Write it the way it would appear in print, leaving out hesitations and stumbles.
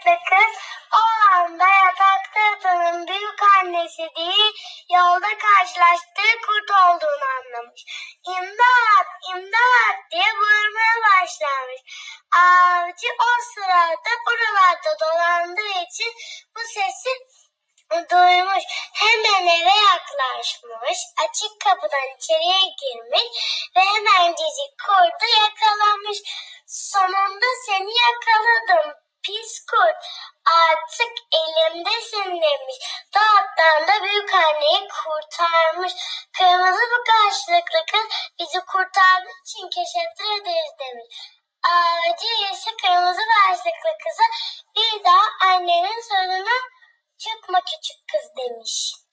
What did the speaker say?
başlıklı kız o anda yatakta yatanın büyük annesi değil, yolda karşılaştığı kurt olduğunu anlamış. İmdat, imdat diye bağırmaya başlamış. Avcı o sırada buralarda dolandığı için bu sesi duymuş. Hemen eve yaklaşmış. Açık kapıdan içeriye girmiş ve hemen cici kurdu yakalamış. Sonunda seni yakaladım pis kurt. Artık elimdesin demiş. Dolaptan da büyük anneyi kurtarmış. Kırmızı başlıklı kız bizi kurtardığı için teşekkür ederiz demiş. Ağacı ise kırmızı başlıklı kıza bir daha annenin sözüne çıkma küçük kız demiş.